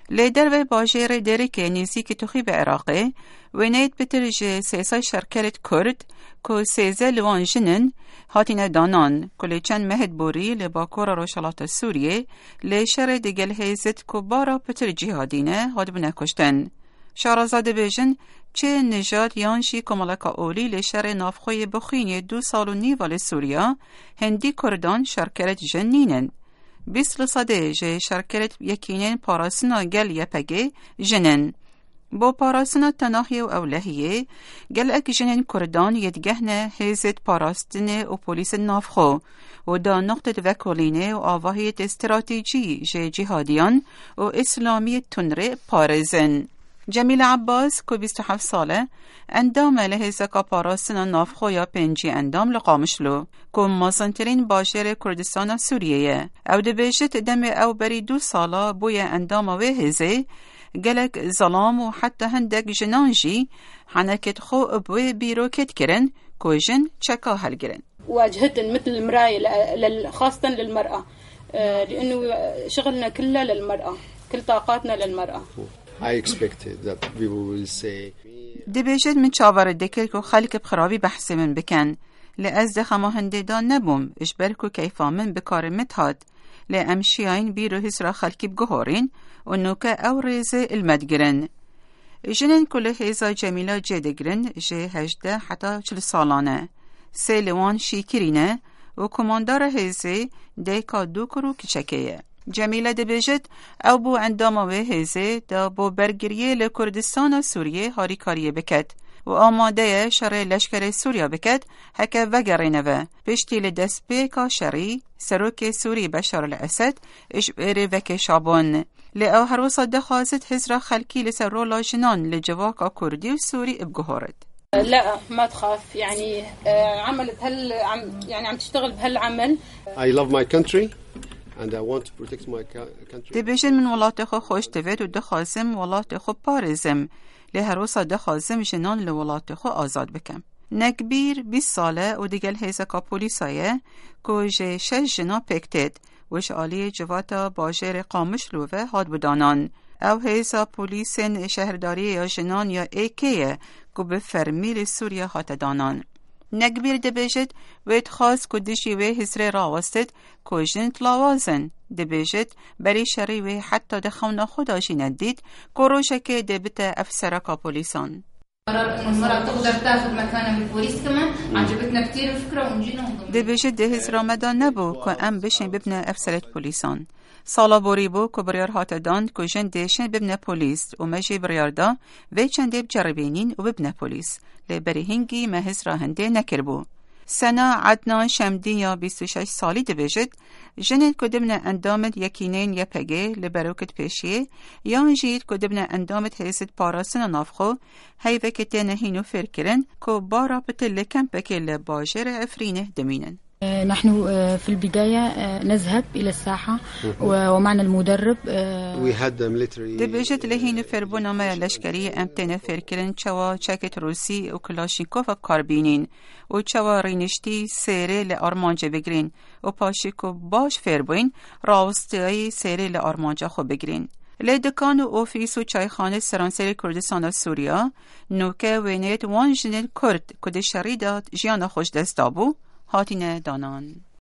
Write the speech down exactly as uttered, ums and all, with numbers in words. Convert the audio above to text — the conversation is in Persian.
لیدر و باجر دری که نیزی که توخی به عراقه و نید بتر جه سیسای شرکت کرد که سیزه لوان جنن هاتین دانان کلی چند مهد بوری لباکور روشالات سوریه لیشر دیگل هیزت که بارا بتر جهادینه هاد بنا کشتن. شارازاده بیجن چه نجات یانشی کمالکا اولی لیشر نافخوی بخینی دو سال و نیوال سوریا هندی کردان شرکت جنینن. بیست لصده جه شرکت یکینن پاراسنا گل یپگه جنن. با پاراسنا تناهی و اولهیه گل اک جنن کردان یدگهنه هیزت پاراستنه و پولیس نافخو و دا نقطه وکولینه و آواهیت استراتیجی جه جهادیان و اسلامی تنره پارزن. جمیل عباس که بیست و هفت ساله اندام لحظه پاراستنا نافخو یا پنجی اندام لقامشلو که مازنترین باشر کردستان سوریه او دبیشت دم او بری دو سالا بوی اندام و هزه گلک ظلام و حتی هندک جنانجی حنکت خو بوی بیروکت کرن که جن چکا هل گرن واجهت مثل المراية خاصة للمرأة لأنه شغلنا كله للمرأة كل طاقاتنا للمرأة. I expected that people will say دبیجد من چاور دکر که خلق بخرابی بحث من بکن لعز خماهنده دا نبوم اشبر که کیفا من بکار متهاد لامشیاین بیرو هزرا خلقی بگهارین و نوکه او ریزه المدگرن جنن کل هزا جمیلا جدگرن جه هجده حتی چل سالانه سه لوان شیکرینه و کماندار هزه دیکا دو کرو کچکیه. جمیله دبیجد او بو اندام و هزه دا بو برگریه لکردستان سوریه هاری کاریه بکد و آماده شر لشکر سوریا بکد هکه وگرینه و پشتی لدست بیکا شری سروک سوری بشار الاسد اش بیره وک شابان لأو هروسا دخازت هزرا خلکی لسر رولا جنان لجواکا کردی و سوری ابگهارد. لا ما تخاف يعني عملت هل عم يعني عم تشتغل بهالعمل. I love my country and I want to protect my country. دبیجن من ولات خو خوش دوید و دخازم ولات خو پارزم لهروسا دخازم جنان لولات خو آزاد بکم. نکبیر بیست ساله و دیگل هیزا کا پولیسایه که جه شش جنا پکتید وش آلی جواتا باجر قامش لوه هاد بدانان او هیزا پولیسن شهرداری یا جنان یا ایکیه که به فرمیل سوریا هات دانان. نکبیر دبیجد وید خواست که دشی وی حسره راوستد که جنت لاوازن دبیجد بری شری وی حتی دخونا خوداشی ندید که روشکه دبت افسرکا پولیسان. المرأة تقدر تاخذ مكانها بالبوليس كمان عجبتنا كتير الفكرة ونجينا دبیجد دهز رمضان نبو که ام بشن ببنه افسرت پولیسان. سالا بوری بو که بریار هات داند که جن دیشن ببنه پولیس و مجی بریار دا وی چنده بجربینین و ببنه پولیس لبری هنگی مهز راهنده نکر بو. سنا عدنان شمدی یا بیست و شش سالی دبیجد جنید که دبنه اندامت یکینین یا پگه لبروکت پیشیه یا جید که دبنه اندامت حیثت پاراسن نافخو هی وکت نهینو فرکرن که بارا بتل کمپکه لباجر افرینه دمینن. نحن في البداية نذهب إلى الساحة ومعنا المدرب. دبیجت لهین فربونا ما لشکری امتنه فرکرن چوا چکت روسی و کلاشینکوف کاربینین و چوا رینشتی سیره لارمانجا بگرین و پاشیکو باش فربوین راوستایی سیره لارمانجا خو بگرین. لیدکان و اوفیس و چایخانه سرانسری کردستان سوریا نوکه وینیت وان جنل کرد کد شریدات جیان خوش دست دابو هاتین دانان.